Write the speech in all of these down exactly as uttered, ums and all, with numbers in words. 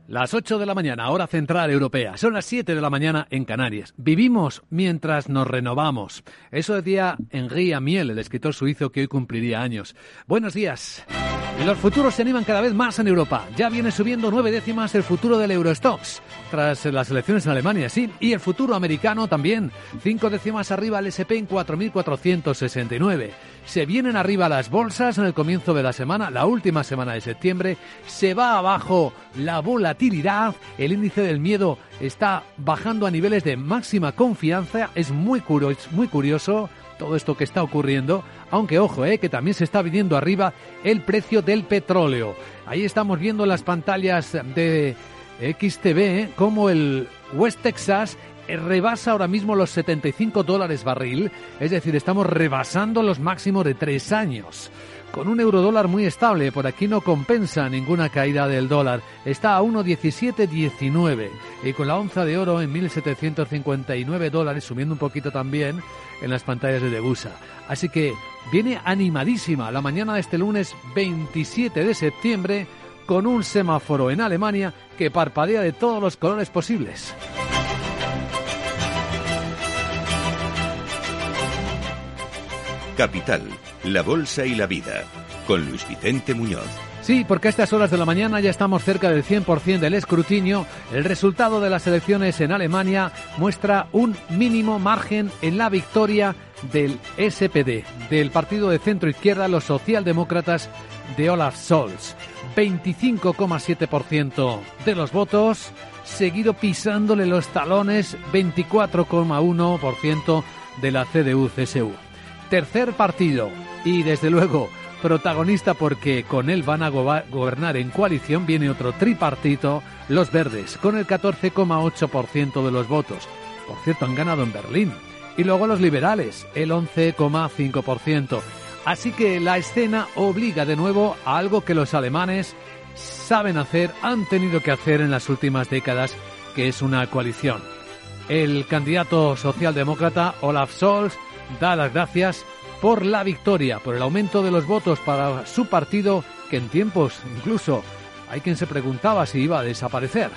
Las ocho de la mañana, hora central europea. Son las siete de la mañana en Canarias. Vivimos mientras nos renovamos. Eso decía Henri Amiel, el escritor suizo que hoy cumpliría años. Buenos días. Los futuros se animan cada vez más en Europa. Ya viene subiendo nueve décimas el futuro del Eurostoxx, tras las elecciones en Alemania, sí. Y el futuro americano también. Cinco décimas arriba el ese and pe en cuatro mil cuatrocientos sesenta y nueve. Se vienen arriba las bolsas en el comienzo de la semana, la última semana de septiembre. Se va abajo la volatilidad. El índice del miedo está bajando a niveles de máxima confianza. Es muy curioso, muy curioso todo esto que está ocurriendo. Aunque ojo, eh, que también se está viniendo arriba el precio del petróleo. Ahí estamos viendo en las pantallas de X T V eh, como el West Texas rebasa ahora mismo los setenta y cinco dólares barril, es decir, estamos rebasando los máximos de tres años. Con un eurodólar muy estable, por aquí no compensa ninguna caída del dólar, está a uno diecisiete diecinueve y con la onza de oro en mil setecientos cincuenta y nueve dólares, subiendo un poquito también en las pantallas de Degusa. Así que viene animadísima la mañana de este lunes veintisiete de septiembre con un semáforo en Alemania que parpadea de todos los colores posibles. Capital, la bolsa y la vida, con Luis Vicente Muñoz. Sí, porque a estas horas de la mañana ya estamos cerca del cien por ciento del escrutinio. El resultado de las elecciones en Alemania muestra un mínimo margen en la victoria del ese pe de, del partido de centro-izquierda, los socialdemócratas de Olaf Scholz. veinticinco coma siete por ciento de los votos, seguido pisándole los talones veinticuatro coma uno por ciento de la ce de u ce ese u. Tercer partido y, desde luego, protagonista porque con él van a go- gobernar en coalición, viene otro tripartito, los verdes, con el catorce coma ocho por ciento de los votos. Por cierto, han ganado en Berlín. Y luego los liberales, el once coma cinco por ciento. Así que la escena obliga de nuevo a algo que los alemanes saben hacer, han tenido que hacer en las últimas décadas, que es una coalición. El candidato socialdemócrata Olaf Scholz da las gracias por la victoria, por el aumento de los votos para su partido, que en tiempos incluso hay quien se preguntaba si iba a desaparecer.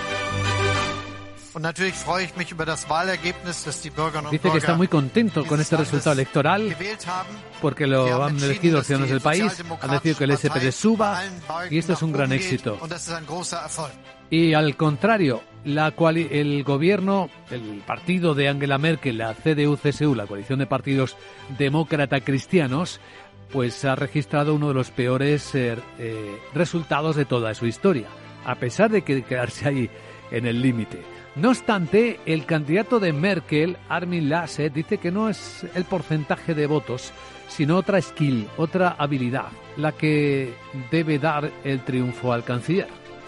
Dice que está muy contento con este resultado electoral porque lo han elegido los ciudadanos del país, han decidido que el ese pe de suba y esto es un gran éxito. Y al contrario, la cual, el gobierno, el partido de Angela Merkel, la ce de u ce ese u, la coalición de partidos demócrata-cristianos, pues ha registrado uno de los peores eh, eh, resultados de toda su historia, a pesar de que quedarse ahí en el límite. No obstante, el candidato de Merkel, Armin Laschet, dice que no es el porcentaje de votos, sino otra skill, otra habilidad, la que debe dar el triunfo al canciller.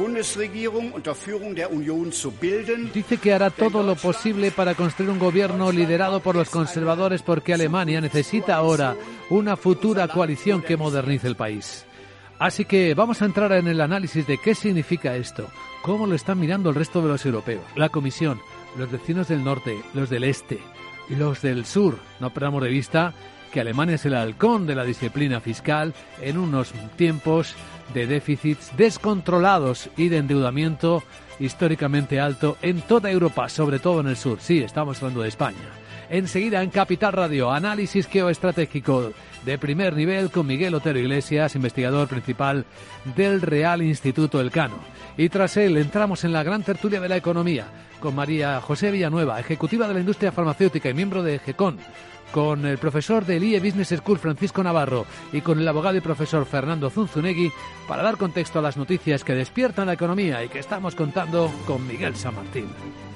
Dice que hará todo lo posible para construir un gobierno liderado por los conservadores porque Alemania necesita ahora una futura coalición que modernice el país. Así que vamos a entrar en el análisis de qué significa esto, cómo lo están mirando el resto de los europeos, la Comisión, los vecinos del norte, los del este, los del sur. No perdamos de vista que Alemania es el halcón de la disciplina fiscal en unos tiempos de déficits descontrolados y de endeudamiento históricamente alto en toda Europa, sobre todo en el sur. Sí, estamos hablando de España. Enseguida en Capital Radio, análisis geoestratégico de primer nivel con Miguel Otero Iglesias, investigador principal del Real Instituto Elcano. Y tras él entramos en la gran tertulia de la economía con María José Villanueva, ejecutiva de la industria farmacéutica y miembro de GECON, con el profesor del I E Business School Francisco Navarro y con el abogado y profesor Fernando Zunzunegui para dar contexto a las noticias que despiertan la economía y que estamos contando con Miguel San Martín.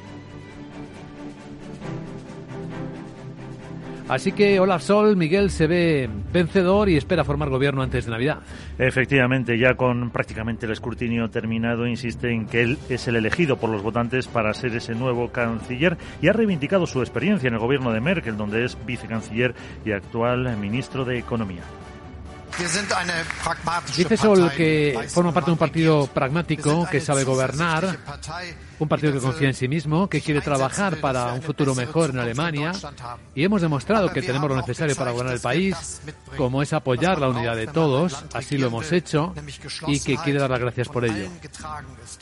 Así que Olaf Scholz, Miguel, se ve vencedor y espera formar gobierno antes de Navidad. Efectivamente, ya con prácticamente el escrutinio terminado, insiste en que él es el elegido por los votantes para ser ese nuevo canciller y ha reivindicado su experiencia en el gobierno de Merkel, donde es vicecanciller y actual ministro de Economía. Dice Scholz que forma parte de un partido pragmático que sabe gobernar, un partido que confía en sí mismo, que quiere trabajar para un futuro mejor en Alemania, y hemos demostrado que tenemos lo necesario para gobernar el país, como es apoyar la unidad de todos, así lo hemos hecho, y que quiere dar las gracias por ello.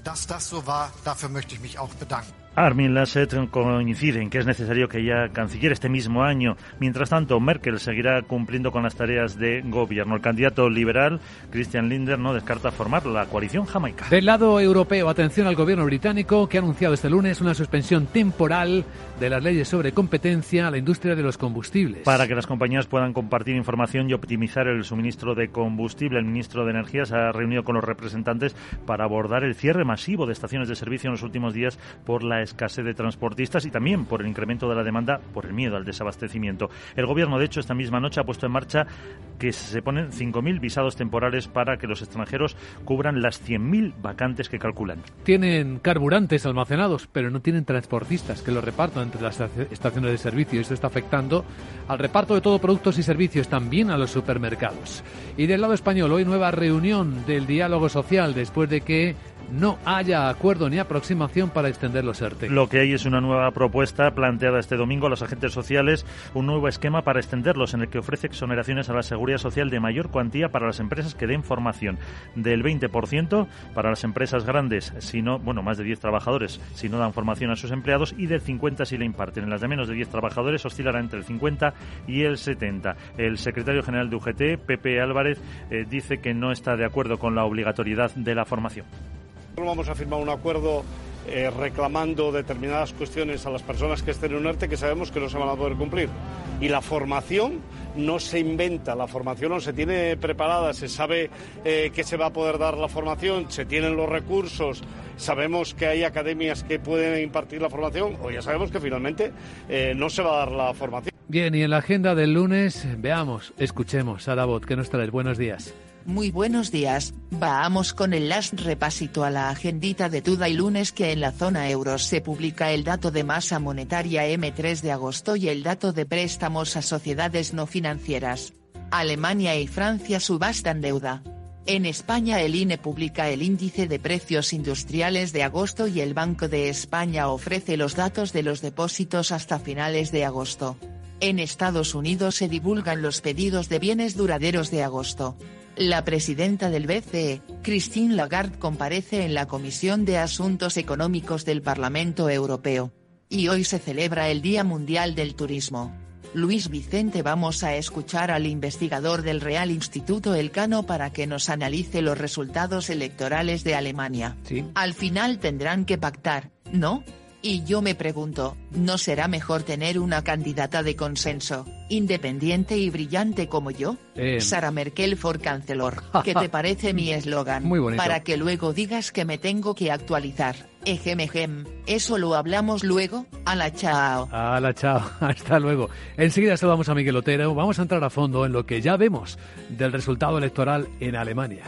Dass das so war, dafür möchte ich mich auch bedanken. Armin Laschet coincide en que es necesario que haya canciller este mismo año. Mientras tanto, Merkel seguirá cumpliendo con las tareas de gobierno. El candidato liberal, Christian Lindner, no descarta formar la coalición jamaica. Del lado europeo, atención al gobierno británico, que ha anunciado este lunes una suspensión temporal de las leyes sobre competencia a la industria de los combustibles. Para que las compañías puedan compartir información y optimizar el suministro de combustible, el ministro de Energía se ha reunido con los representantes para abordar el cierre masivo de estaciones de servicio en los últimos días por la escasez de transportistas y también por el incremento de la demanda por el miedo al desabastecimiento. El gobierno, de hecho, esta misma noche ha puesto en marcha que se ponen cinco mil visados temporales para que los extranjeros cubran las cien mil vacantes que calculan. Tienen carburantes almacenados, pero no tienen transportistas que los repartan entre las estaciones de servicio. Esto está afectando al reparto de todo productos y servicios, también a los supermercados. Y del lado español, hoy nueva reunión del diálogo social después de que no haya acuerdo ni aproximación para extender los ERTE. Lo que hay es una nueva propuesta planteada este domingo a los agentes sociales, un nuevo esquema para extenderlos en el que ofrece exoneraciones a la Seguridad Social de mayor cuantía para las empresas que den formación, del veinte por ciento para las empresas grandes, si no, bueno, más de diez trabajadores, si no dan formación a sus empleados, y del cincuenta por ciento si la imparten. En las de menos de diez trabajadores oscilará entre el cincuenta y el setenta. El secretario general de U G T, Pepe Álvarez, eh, dice que no está de acuerdo con la obligatoriedad de la formación. No vamos a firmar un acuerdo eh, reclamando determinadas cuestiones a las personas que estén en un ERTE que sabemos que no se van a poder cumplir. Y la formación no se inventa, la formación no se tiene preparada, se sabe eh, que se va a poder dar la formación, se tienen los recursos, sabemos que hay academias que pueden impartir la formación, o ya sabemos que finalmente eh, no se va a dar la formación. Bien, y en la agenda del lunes, veamos, escuchemos, Sara Bot, ¿qué nos traes? Buenos días. Muy buenos días, vamos con el last repasito a la agendita de Today lunes, que en la zona euro se publica el dato de masa monetaria eme tres de agosto y el dato de préstamos a sociedades no financieras. Alemania y Francia subastan deuda. En España el I N E publica el índice de precios industriales de agosto y el Banco de España ofrece los datos de los depósitos hasta finales de agosto. En Estados Unidos se divulgan los pedidos de bienes duraderos de agosto. La presidenta del B C E, Christine Lagarde, comparece en la Comisión de Asuntos Económicos del Parlamento Europeo. Y hoy se celebra el Día Mundial del Turismo. Luis Vicente, vamos a escuchar al investigador del Real Instituto Elcano para que nos analice los resultados electorales de Alemania. ¿Sí? Al final tendrán que pactar, ¿no? Y yo me pregunto, ¿no será mejor tener una candidata de consenso, independiente y brillante como yo? Eh... Sara Merkel for Chancellor. ¿Qué te parece mi eslogan? Muy bonito. Para que luego digas que me tengo que actualizar. Ejem, ejem. Eso lo hablamos luego. Ala, chao. Ala, chao. Hasta luego. Enseguida saludamos a Miguel Otero. Vamos a entrar a fondo en lo que ya vemos del resultado electoral en Alemania.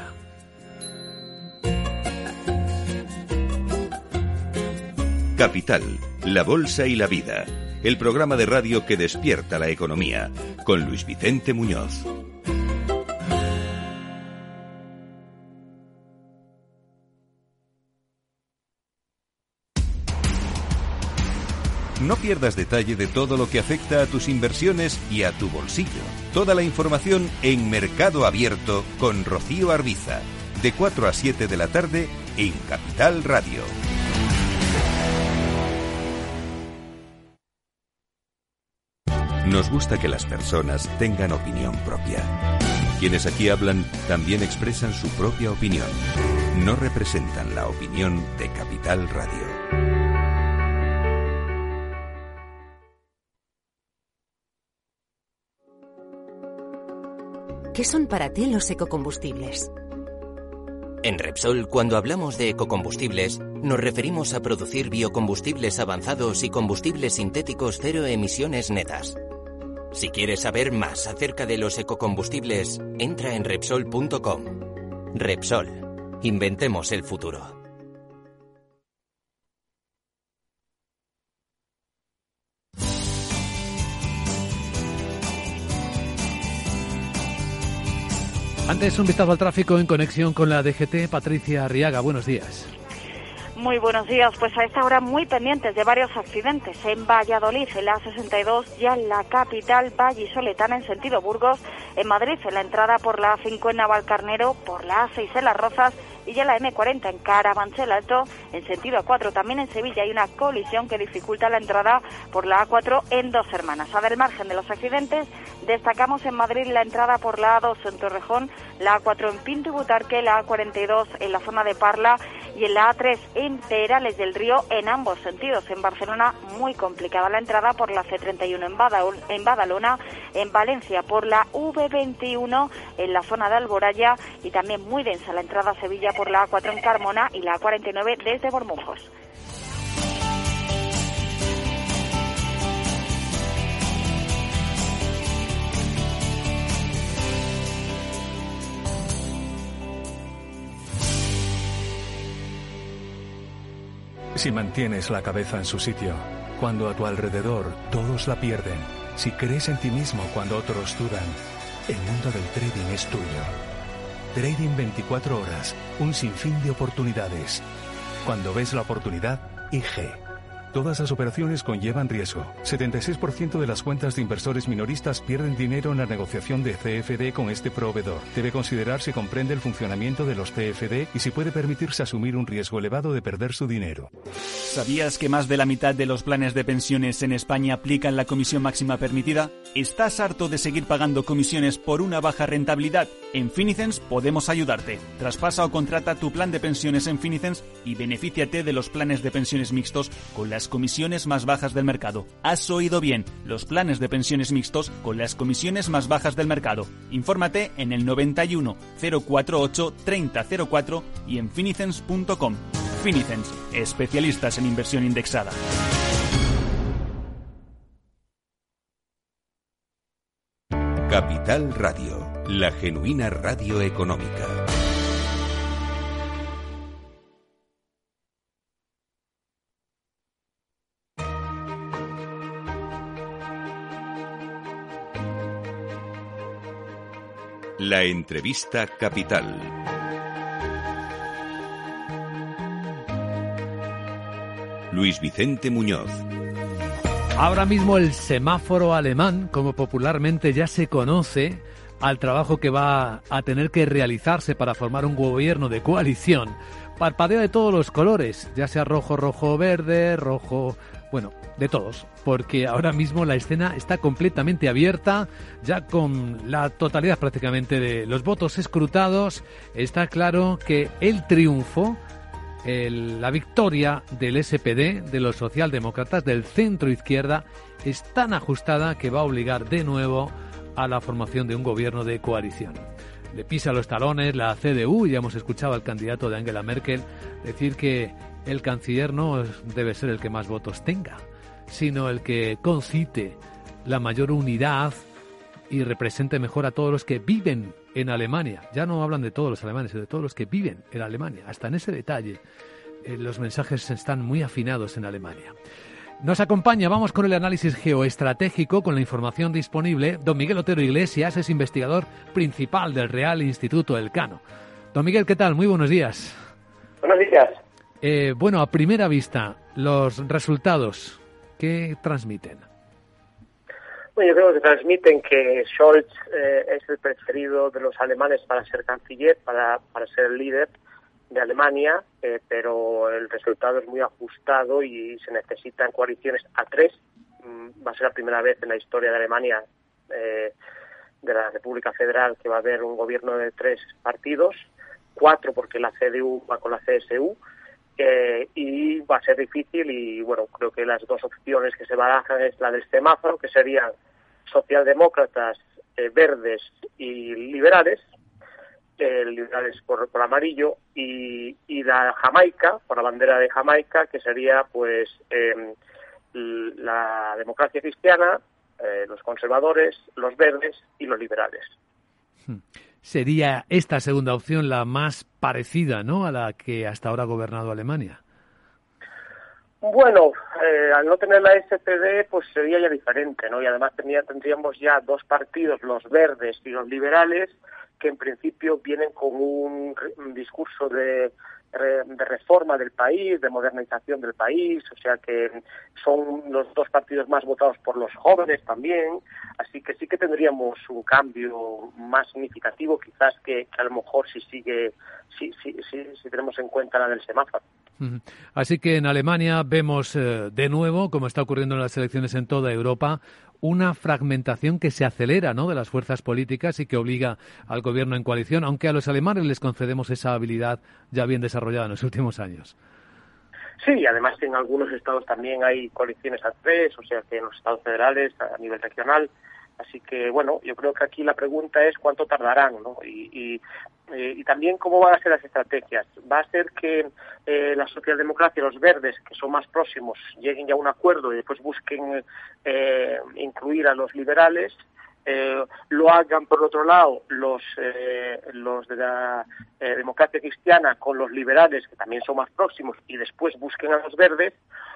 Capital, la Bolsa y la Vida, el programa de radio que despierta la economía, con Luis Vicente Muñoz. No pierdas detalle de todo lo que afecta a tus inversiones y a tu bolsillo. Toda la información en Mercado Abierto con Rocío Arbiza, de cuatro a siete de la tarde en Capital Radio. Nos gusta que las personas tengan opinión propia. Quienes aquí hablan también expresan su propia opinión. No representan la opinión de Capital Radio. ¿Qué son para ti los ecocombustibles? En Repsol, cuando hablamos de ecocombustibles, nos referimos a producir biocombustibles avanzados y combustibles sintéticos cero emisiones netas. Si quieres saber más acerca de los ecocombustibles, entra en Repsol punto com. Repsol. Inventemos el futuro. Antes, un vistazo al tráfico en conexión con la D G T. Patricia Arriaga, buenos días. Muy buenos días, pues a esta hora muy pendientes de varios accidentes en Valladolid, en la A sesenta y dos, ya en la capital vallisoletana en sentido Burgos, en Madrid, en la entrada por la A cinco en Navalcarnero, por la A seis en Las Rozas y ya la eme cuarenta en Carabanchel Alto en sentido A cuatro. También en Sevilla hay una colisión que dificulta la entrada por la A cuatro en Dos Hermanas. A del margen de los accidentes, destacamos en Madrid la entrada por la A dos en Torrejón, la A cuatro en Pinto y Butarque, la A cuarenta y dos en la zona de Parla y en la A tres en Perales del Río en ambos sentidos. En Barcelona muy complicada la entrada por la ce treinta y uno en, Badal- en Badalona, en Valencia por la ve veintiuno en la zona de Alboraya y también muy densa la entrada a Sevilla por la A cuatro en Carmona y la A cuarenta y nueve desde Bormujos. Si mantienes la cabeza en su sitio, cuando a tu alrededor todos la pierden, si crees en ti mismo cuando otros dudan, el mundo del trading es tuyo. Trading veinticuatro horas, un sinfín de oportunidades. Cuando ves la oportunidad, I G. Todas las operaciones conllevan riesgo. setenta y seis por ciento de las cuentas de inversores minoristas pierden dinero en la negociación de C F D con este proveedor. Debe considerar si comprende el funcionamiento de los C F D y si puede permitirse asumir un riesgo elevado de perder su dinero. ¿Sabías que más de la mitad de los planes de pensiones en España aplican la comisión máxima permitida? ¿Estás harto de seguir pagando comisiones por una baja rentabilidad? En Finicens podemos ayudarte. Traspasa o contrata tu plan de pensiones en Finicens y benefíciate de los planes de pensiones mixtos con las comisiones más bajas del mercado. Has oído bien, los planes de pensiones mixtos con las comisiones más bajas del mercado. Infórmate en el noventa y uno, cero cuarenta y ocho, treinta cero cuatro y en finicens punto com. Finicens, especialistas en inversión indexada. Capital Radio, la genuina radio económica. La entrevista capital. Luis Vicente Muñoz. Ahora mismo el semáforo alemán, como popularmente ya se conoce, al trabajo que va a tener que realizarse para formar un gobierno de coalición, parpadea de todos los colores, ya sea rojo, rojo, verde, rojo, bueno, de todos, porque ahora mismo la escena está completamente abierta, ya con la totalidad prácticamente de los votos escrutados. Está claro que el triunfo, el, la victoria del ese pe de, de los socialdemócratas, del centro izquierda, es tan ajustada que va a obligar de nuevo a la formación de un gobierno de coalición. Le pisa los talones la ce de u, ya hemos escuchado al candidato de Angela Merkel decir que el canciller no debe ser el que más votos tenga, sino el que concite la mayor unidad y represente mejor a todos los que viven en Alemania. Ya no hablan de todos los alemanes, sino de todos los que viven en Alemania. Hasta en ese detalle, eh, los mensajes están muy afinados en Alemania. Nos acompaña, vamos con el análisis geoestratégico, con la información disponible. Don Miguel Otero Iglesias es investigador principal del Real Instituto Elcano. Don Miguel, ¿qué tal? Muy buenos días. Buenos días. Eh, bueno, a primera vista, los resultados, ¿qué transmiten? Bueno, yo creo que transmiten que Scholz eh, es el preferido de los alemanes para ser canciller, para, para ser el líder de Alemania, eh, pero el resultado es muy ajustado y se necesitan coaliciones a tres. Mm, va a ser la primera vez en la historia de Alemania, eh, de la República Federal, que va a haber un gobierno de tres partidos, cuatro porque la ce de u va con la ce ese u, Eh, y va a ser difícil y bueno, creo que las dos opciones que se barajan es la del semáforo, que serían socialdemócratas, eh, verdes y liberales, eh, liberales por, por amarillo, y, y la Jamaica, por la bandera de Jamaica, que sería pues eh, la democracia cristiana, eh, los conservadores, los verdes y los liberales. Hmm. Sería esta segunda opción la más parecida, ¿no?, a la que hasta ahora ha gobernado Alemania. Bueno, eh, al no tener la ese pe de, pues sería ya diferente, ¿no? Y además tenía, tendríamos ya dos partidos, los verdes y los liberales, que en principio vienen con un, un discurso de, de reforma del país, de modernización del país, o sea que son los dos partidos más votados por los jóvenes también, así que sí que tendríamos un cambio más significativo, quizás que, que a lo mejor si sigue si, si, si, si tenemos en cuenta la del semáforo. Así que en Alemania vemos eh, de nuevo, como está ocurriendo en las elecciones en toda Europa, una fragmentación que se acelera, ¿no?, de las fuerzas políticas y que obliga al gobierno en coalición, aunque a los alemanes les concedemos esa habilidad ya bien desarrollada en los últimos años. Sí, y además en algunos estados también hay coaliciones a tres, o sea que en los estados federales, a nivel regional. Así que, bueno, yo creo que aquí la pregunta es cuánto tardarán, ¿no? Y, y, eh, y también cómo van a ser las estrategias. ¿Va a ser que eh, la socialdemocracia y los verdes, que son más próximos, lleguen ya a un acuerdo y después busquen eh, incluir a los liberales? Eh, lo hagan, por otro lado, los eh, los de la eh, democracia cristiana con los liberales, que también son más próximos, y después busquen a los verdes,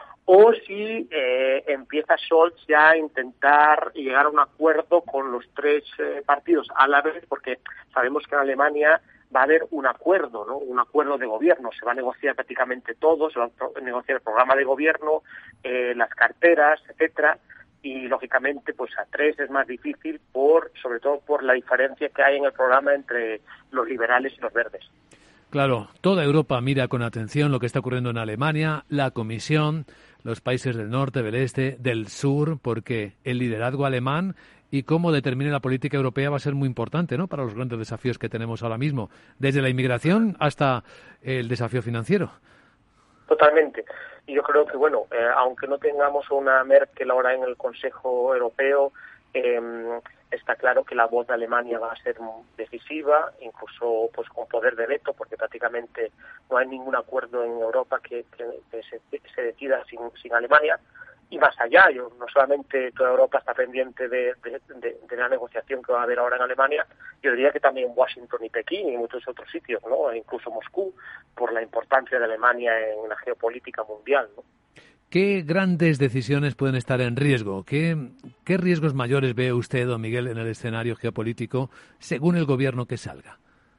o si eh, empieza Scholz ya a intentar llegar a un acuerdo con los tres eh, partidos a la vez, porque sabemos que en Alemania va a haber un acuerdo, ¿no? Un acuerdo de gobierno, se va a negociar prácticamente todo, se va a negociar el programa de gobierno, eh, las carteras, etcétera, y lógicamente pues a tres es más difícil, por sobre todo por la diferencia que hay en el programa entre los liberales y los verdes. Claro, toda Europa mira con atención lo que está ocurriendo en Alemania, la Comisión, los países del norte, del este, del sur, porque el liderazgo alemán y cómo determine la política europea va a ser muy importante, ¿no?, para los grandes desafíos que tenemos ahora mismo, desde la inmigración hasta el desafío financiero. Totalmente. Y yo creo que, bueno, eh, aunque no tengamos una Merkel ahora en el Consejo Europeo, eh, está claro que la voz de Alemania va a ser decisiva, incluso pues con poder de veto, porque prácticamente no hay ningún acuerdo en Europa que, que, que se, se decida sin, sin Alemania. Y más allá, yo, no solamente toda Europa está pendiente de, de, de, de la negociación que va a haber ahora en Alemania, yo diría que también Washington y Pekín y muchos otros sitios, ¿no? E incluso Moscú, por la importancia de Alemania en la geopolítica mundial, ¿no? ¿Qué grandes decisiones pueden estar en riesgo? ¿Qué, qué riesgos mayores ve usted, don Miguel, en el escenario geopolítico según el gobierno que salga?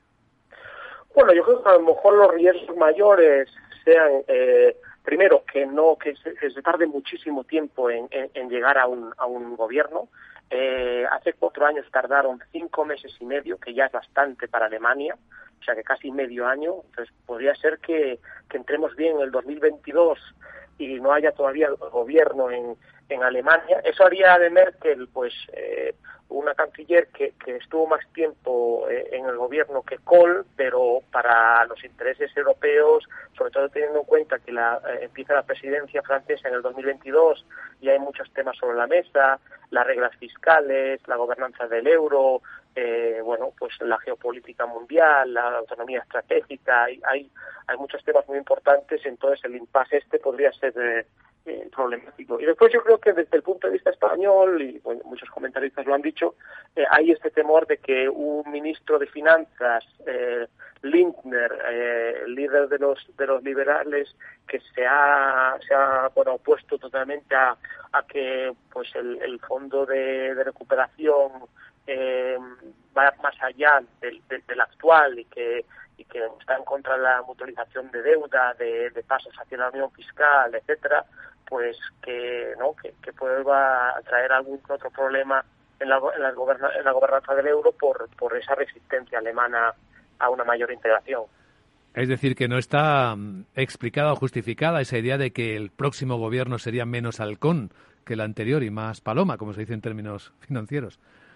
Bueno, yo creo que a lo mejor los riesgos mayores sean, eh, primero, que no que se, que se tarde muchísimo tiempo en, en, en llegar a un, a un gobierno. Eh, hace cuatro años tardaron cinco meses y medio, que ya es bastante para Alemania, o sea que casi medio año. Entonces podría ser que, que entremos bien en el dos mil veintidós y no haya todavía gobierno en, en Alemania. Eso haría de Merkel pues eh, una canciller que, que estuvo más tiempo eh, en el gobierno que Kohl, pero para los intereses europeos, sobre todo teniendo en cuenta que la, eh, empieza la presidencia francesa en el dos mil veintidós y hay muchos temas sobre la mesa, las reglas fiscales, la gobernanza del euro, eh, bueno, pues la geopolítica mundial, la autonomía estratégica, hay, hay, hay muchos temas muy importantes, entonces el impasse este podría ser eh, eh, problemático. Y después yo creo que desde el punto de vista español, y bueno, muchos comentaristas lo han dicho, eh, hay este temor de que un ministro de Finanzas, eh, Lindner, eh, líder de los de los liberales, que se ha se ha bueno, opuesto totalmente a, a que pues el, el fondo de, de recuperación eh, va más allá del, del, del actual y que y que está en contra de la mutualización de deuda, de, de pasos hacia la unión fiscal, etcétera, pues que no que, que pueda traer algún otro problema en la en la, goberna, en la gobernanza del euro por por esa resistencia alemana a una mayor integración. Es decir, que no está um, explicada o justificada esa idea de que el próximo gobierno sería menos halcón que el anterior y más paloma, como se dice en términos financieros.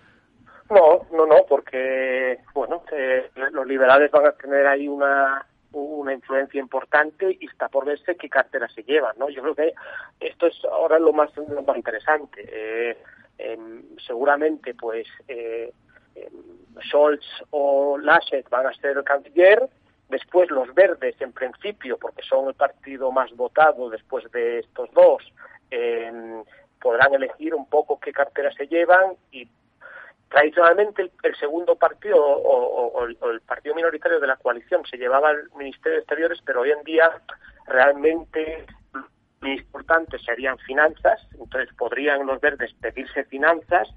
No, no, no, porque bueno, eh, los liberales van a tener ahí una una influencia importante y está por verse qué cartera se llevan, ¿no? Yo creo que esto es ahora lo más lo más interesante. Eh, eh, seguramente, pues eh, eh, Scholz o Laschet van a ser el canciller. Después los verdes, en principio, porque son el partido más votado después de estos dos, eh, podrán elegir un poco qué cartera se llevan y tradicionalmente el, el segundo partido o, o, o, el, o el partido minoritario de la coalición se llevaba al Ministerio de Exteriores, pero hoy en día realmente lo importante serían finanzas, entonces podrían los verdes pedirse finanzas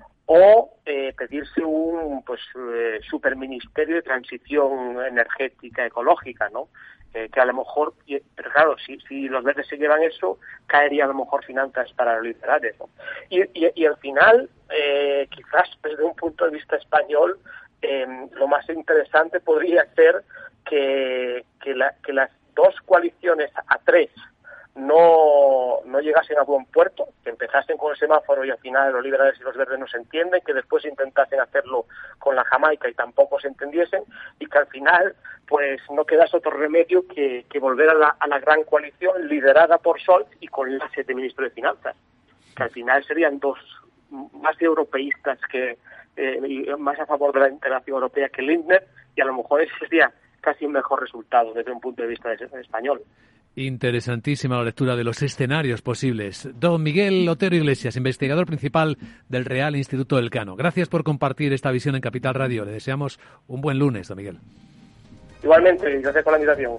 o eh, pedirse un pues eh, superministerio de transición energética ecológica, ¿no? Eh, que a lo mejor, pero claro, si, si los verdes se llevan eso, caería a lo mejor finanzas para los liberales, ¿no? Y, y, y al final, eh, quizás desde un punto de vista español, eh, lo más interesante podría ser que, que, la, que las dos coaliciones a tres no, no llegasen a buen puerto, que empezasen con el semáforo y al final los liberales y los verdes no se entienden, que después intentasen hacerlo con la Jamaica y tampoco se entendiesen, y que al final pues no quedase otro remedio que, que volver a la, a la gran coalición liderada por Scholz y con Laschet de ministro de Finanzas, que al final serían dos más europeístas que eh, y más a favor de la integración europea que Lindner, y a lo mejor ese sería casi un mejor resultado desde un punto de vista español. Interesantísima la lectura de los escenarios posibles. Don Miguel Otero Iglesias, investigador principal del Real Instituto Elcano. Gracias por compartir esta visión en Capital Radio. Le deseamos un buen lunes, don Miguel. Igualmente, gracias por la invitación.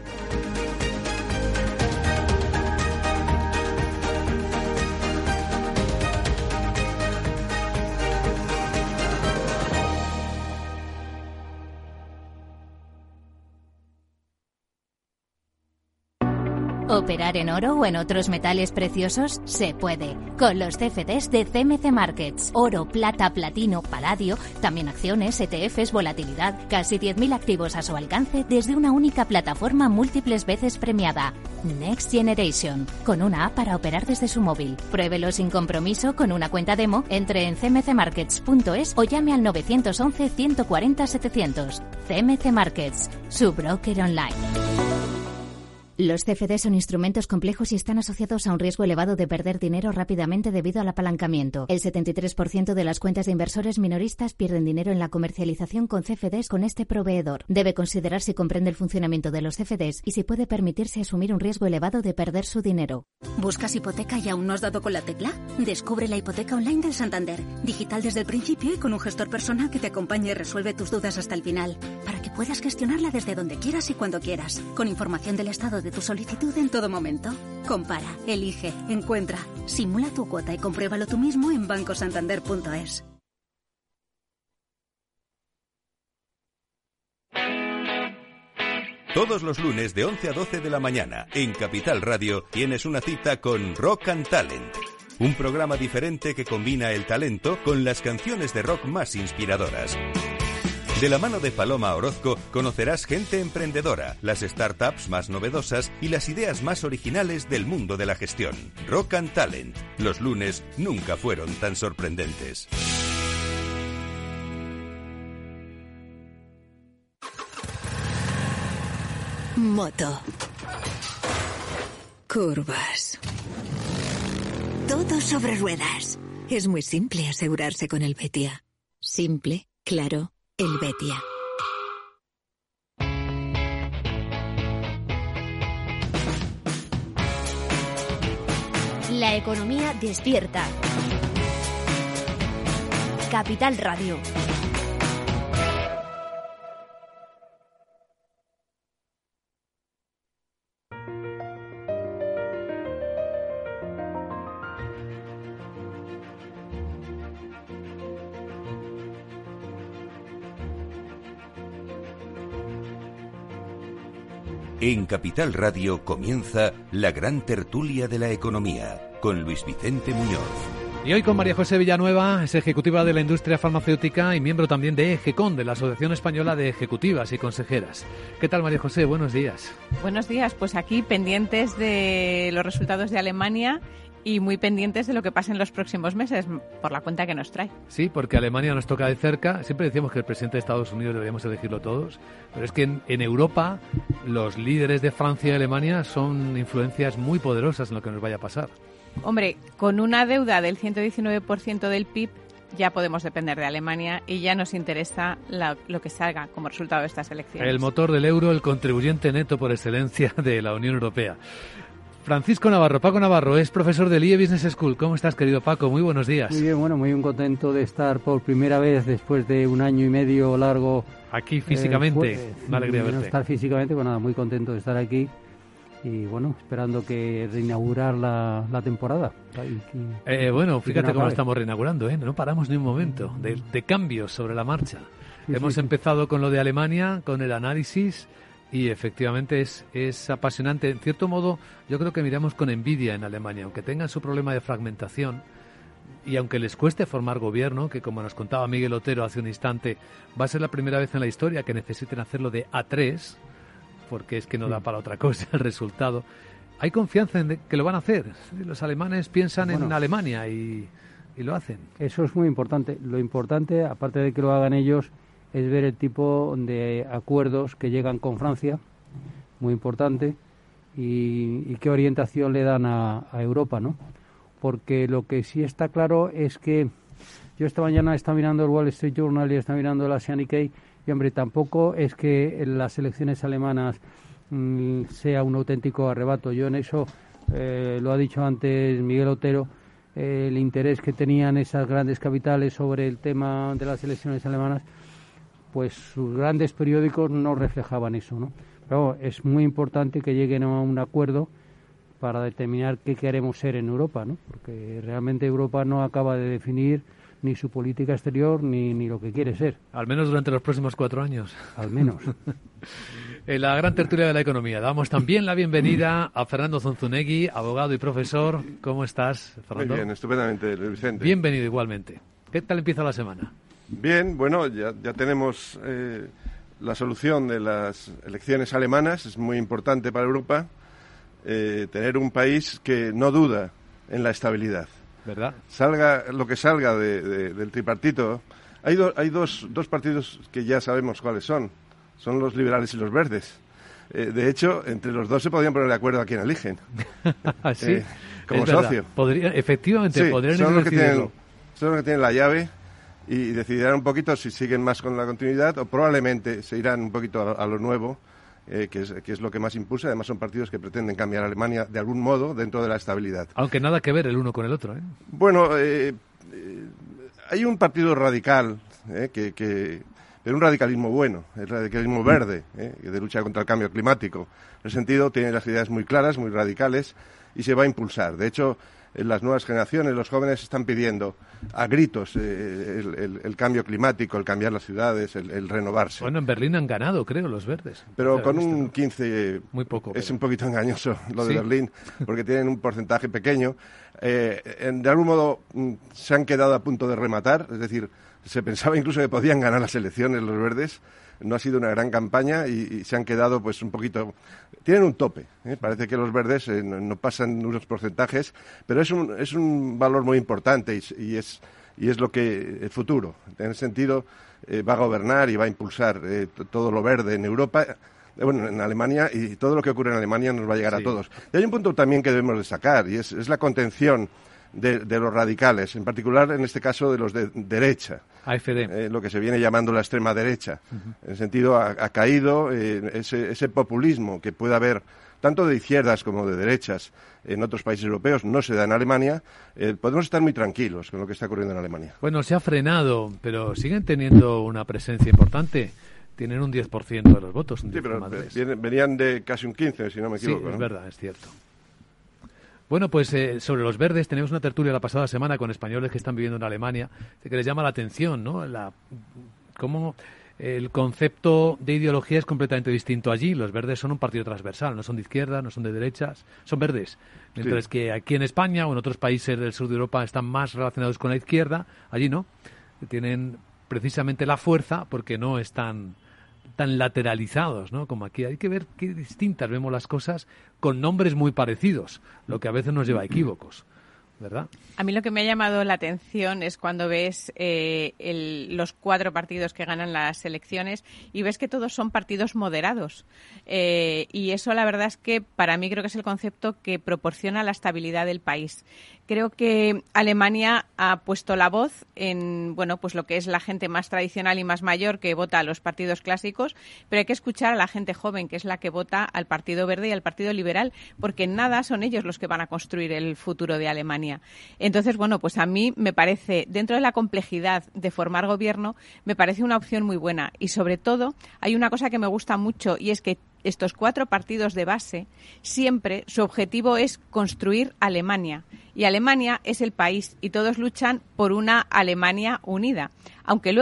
¿Operar en oro o en otros metales preciosos? Se puede. Con los C F Ds de C M C Markets. Oro, plata, platino, paladio, también acciones, E T Fs, volatilidad. Casi diez mil activos a su alcance desde una única plataforma múltiples veces premiada. Next Generation. Con una app para operar desde su móvil. Pruébelo sin compromiso con una cuenta demo. Entre en c m c markets punto es o llame al nueve once, ciento cuarenta, setecientos. C M C Markets. Su broker online. Los C F D son instrumentos complejos y están asociados a un riesgo elevado de perder dinero rápidamente debido al apalancamiento. El setenta y tres por ciento de las cuentas de inversores minoristas pierden dinero en la comercialización con C F Ds con este proveedor. Debe considerar si comprende el funcionamiento de los C F Ds y si puede permitirse asumir un riesgo elevado de perder su dinero. ¿Buscas hipoteca y aún no has dado con la tecla? Descubre la hipoteca online del Santander. Digital desde el principio y con un gestor personal que te acompañe y resuelve tus dudas hasta el final. Para que puedas gestionarla desde donde quieras y cuando quieras. Con información del estado de tu solicitud en todo momento. Compara, elige, encuentra, simula tu cuota y compruébalo tú mismo en banco santander punto es. Todos los lunes de once a doce de la mañana en Capital Radio tienes una cita con Rock and Talent. Un programa diferente que combina el talento con las canciones de rock más inspiradoras. De la mano de Paloma Orozco conocerás gente emprendedora, las startups más novedosas y las ideas más originales del mundo de la gestión. Rock and Talent. Los lunes nunca fueron tan sorprendentes. Moto. Curvas. Todo sobre ruedas. Es muy simple asegurarse con el Betia. Simple, claro. El Betia. La economía despierta. Capital Radio. En Capital Radio comienza la gran tertulia de la economía, con Luis Vicente Muñoz. Y hoy con María José Villanueva, es ejecutiva de la industria farmacéutica y miembro también de EGECON, de la Asociación Española de Ejecutivas y Consejeras. ¿Qué tal, María José? Buenos días. Buenos días, pues aquí pendientes de los resultados de Alemania y muy pendientes de lo que pasa en los próximos meses, por la cuenta que nos trae. Sí, porque Alemania nos toca de cerca. Siempre decíamos que el presidente de Estados Unidos deberíamos elegirlo todos, pero es que en, en Europa los líderes de Francia y Alemania son influencias muy poderosas en lo que nos vaya a pasar. Hombre, con una deuda del ciento diecinueve por ciento del P I B ya podemos depender de Alemania y ya nos interesa la, lo que salga como resultado de estas elecciones. El motor del euro, el contribuyente neto por excelencia de la Unión Europea. Francisco Navarro, Paco Navarro, es profesor del I E Business School. ¿Cómo estás, querido Paco? Muy buenos días. Muy bien, bueno, muy contento de estar por primera vez después de un año y medio largo. Aquí físicamente, eh, una alegría verte. No estar físicamente, pues nada, muy contento de estar aquí y bueno, esperando que reinaugurar la, la temporada. Y, y, eh, bueno, fíjate cómo lo estamos reinaugurando, ¿eh? No paramos ni un momento de, de cambios sobre la marcha. Sí, Hemos sí, empezado sí. con lo de Alemania, con el análisis. Y efectivamente es, es apasionante. En cierto modo, yo creo que miramos con envidia en Alemania. Aunque tengan su problema de fragmentación, y aunque les cueste formar gobierno, que como nos contaba Miguel Otero hace un instante, va a ser la primera vez en la historia que necesiten hacerlo de a tres, porque es que no da para otra cosa el resultado, ¿hay confianza en que lo van a hacer? Los alemanes piensan bueno, en Alemania y, y lo hacen. Eso es muy importante. Lo importante, aparte de que lo hagan ellos, es ver el tipo de acuerdos que llegan con Francia, muy importante, y, y qué orientación le dan a, a Europa, ¿no? Porque lo que sí está claro es que yo esta mañana estaba mirando el Wall Street Journal y estaba mirando el Asia Nikkei, y hombre, tampoco es que las elecciones alemanas mmm, sea un auténtico arrebato. Yo en eso, eh, lo ha dicho antes Miguel Otero, eh, el interés que tenían esas grandes capitales sobre el tema de las elecciones alemanas, pues sus grandes periódicos no reflejaban eso, ¿no? Pero es muy importante que lleguen a un acuerdo para determinar qué queremos ser en Europa, ¿no? Porque realmente Europa no acaba de definir ni su política exterior ni, ni lo que quiere ser. Al menos durante los próximos cuatro años. Al menos. En la gran tertulia de la economía damos también la bienvenida a Fernando Zunzunegui, abogado y profesor. ¿Cómo estás, Fernando? Muy bien, estupendamente, Luis Vicente. Bienvenido igualmente. ¿Qué tal empieza la semana? Bien, bueno, ya, ya tenemos eh, la solución de las elecciones alemanas. Es muy importante para Europa eh, tener un país que no duda en la estabilidad. ¿Verdad? Salga lo que salga de, de, del tripartito. Hay, do, hay dos, dos partidos que ya sabemos cuáles son. Son los liberales y los verdes. Eh, de hecho, entre los dos se podrían poner de acuerdo a quién eligen. ¿Sí? eh, como es socio. Podría, efectivamente, sí, podrían son los, que tienen, decidirlo. son los que tienen la llave y decidirán un poquito si siguen más con la continuidad o probablemente se irán un poquito a, a lo nuevo. Eh, que, es, que es lo que más impulsa. Además son partidos que pretenden cambiar a Alemania de algún modo dentro de la estabilidad. Aunque nada que ver el uno con el otro, ¿eh? Bueno, eh, eh, hay un partido radical, eh, que, que, pero un radicalismo bueno, el radicalismo verde, eh, de lucha contra el cambio climático. En ese sentido tiene las ideas muy claras, muy radicales y se va a impulsar. De hecho, en las nuevas generaciones, los jóvenes están pidiendo a gritos eh, el, el, el cambio climático, el cambiar las ciudades, el, el renovarse. Bueno, en Berlín han ganado, creo, los verdes. Pero con un quince... Muy poco. Es pero... un poquito engañoso lo de ¿Sí? Berlín, porque tienen un porcentaje pequeño. Eh, en, de algún modo mm, se han quedado a punto de rematar, es decir, se pensaba incluso que podían ganar las elecciones los verdes. No ha sido una gran campaña y, y se han quedado pues un poquito... Tienen un tope, ¿eh? Parece que los verdes eh, no, no pasan unos porcentajes, pero es un, es un valor muy importante y, y, es, y es lo que el futuro. En ese sentido eh, va a gobernar y va a impulsar eh, todo lo verde en Europa, eh, bueno, en Alemania, y todo lo que ocurre en Alemania nos va a llegar sí. a todos. Y hay un punto también que debemos destacar y es, es la contención de, de los radicales, en particular en este caso de los de derecha. A F D. Eh, lo que se viene llamando la extrema derecha. Uh-huh. En el sentido, ha, ha caído eh, ese, ese populismo que puede haber tanto de izquierdas como de derechas en otros países europeos, no se da en Alemania. Eh, podemos estar muy tranquilos con lo que está ocurriendo en Alemania. Bueno, se ha frenado, pero siguen teniendo una presencia importante. Tienen un diez por ciento de los votos. Sí, pero vienen, venían de casi un quince, si no me equivoco. Sí, es ¿no? verdad, es cierto. Bueno, pues eh, sobre los verdes tenemos una tertulia la pasada semana con españoles que están viviendo en Alemania, que les llama la atención, ¿no? La, cómo el concepto de ideología es completamente distinto allí. Los verdes son un partido transversal, no son de izquierda, no son de derechas, son verdes. Mientras sí. que aquí en España o en otros países del sur de Europa están más relacionados con la izquierda, allí no. Tienen precisamente la fuerza porque no están tan lateralizados, ¿no? Como aquí. Hay que ver qué distintas vemos las cosas con nombres muy parecidos, lo que a veces nos lleva a equívocos, ¿verdad? A mí lo que me ha llamado la atención es cuando ves eh, el, los cuatro partidos que ganan las elecciones y ves que todos son partidos moderados. Eh, y eso la verdad es que para mí creo que es el concepto que proporciona la estabilidad del país. Creo que Alemania ha puesto la voz en, bueno, pues lo que es la gente más tradicional y más mayor que vota a los partidos clásicos, pero hay que escuchar a la gente joven, que es la que vota al Partido Verde y al Partido Liberal, porque en nada son ellos los que van a construir el futuro de Alemania. Entonces, bueno, pues a mí me parece, dentro de la complejidad de formar gobierno, me parece una opción muy buena. Y sobre todo, hay una cosa que me gusta mucho y es que estos cuatro partidos de base, siempre su objetivo es construir Alemania. Y Alemania es el país y todos luchan por una Alemania unida. Aunque luego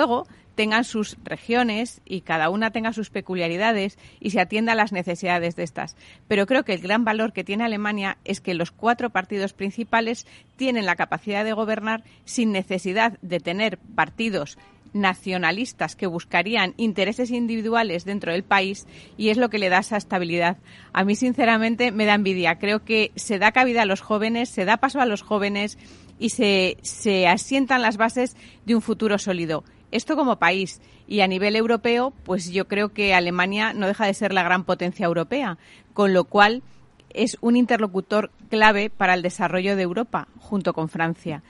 tengan sus regiones y cada una tenga sus peculiaridades y se atienda a las necesidades de estas. Pero creo que el gran valor que tiene Alemania es que los cuatro partidos principales tienen la capacidad de gobernar sin necesidad de tener partidos nacionalistas que buscarían intereses individuales dentro del país, y es lo que le da esa estabilidad. A mí, sinceramente, me da envidia. Creo que se da cabida a los jóvenes, se da paso a los jóvenes y se, se asientan las bases de un futuro sólido. Esto como país. Y a nivel europeo, pues yo creo que Alemania no deja de ser la gran potencia europea, con lo cual es un interlocutor clave para el desarrollo de Europa, junto con Francia.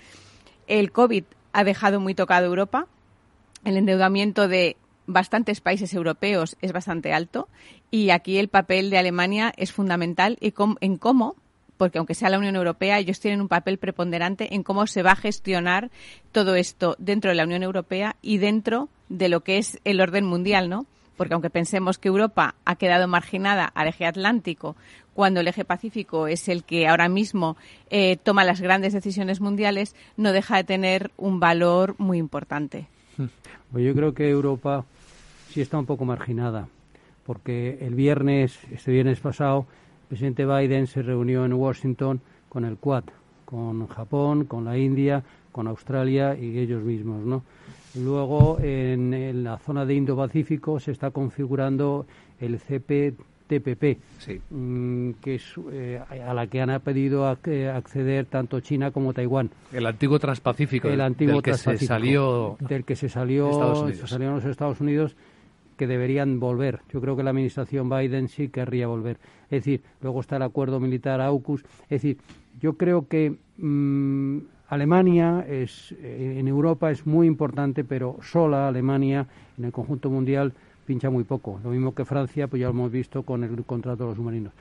El COVID ha dejado muy tocado Europa. El endeudamiento de bastantes países europeos es bastante alto y aquí el papel de Alemania es fundamental y com- en cómo, porque aunque sea la Unión Europea, ellos tienen un papel preponderante en cómo se va a gestionar todo esto dentro de la Unión Europea y dentro de lo que es el orden mundial, ¿no? Porque aunque pensemos que Europa ha quedado marginada al eje atlántico, cuando el eje pacífico es el que ahora mismo eh, toma las grandes decisiones mundiales, no deja de tener un valor muy importante. Pues yo creo que Europa sí está un poco marginada, porque el viernes, este viernes pasado, el presidente Biden se reunió en Washington con el Quad, con Japón, con la India, con Australia y ellos mismos, ¿no? Luego, en, en la zona de Indo-Pacífico se está configurando el C P T P P, sí. mmm, que es eh, a la que han pedido a, eh, acceder tanto China como Taiwán. El antiguo Transpacífico, el antiguo del que Transpacífico, se salió del que se salió, Estados Unidos. se salieron los Estados Unidos, que deberían volver. Yo creo que la administración Biden sí querría volver. Es decir, luego está el acuerdo militar AUKUS. Es decir, yo creo que mmm, Alemania es eh, en Europa es muy importante, pero sola Alemania en el conjunto mundial pincha muy poco. Lo mismo que Francia, pues ya lo hemos visto con el contrato de los submarinos.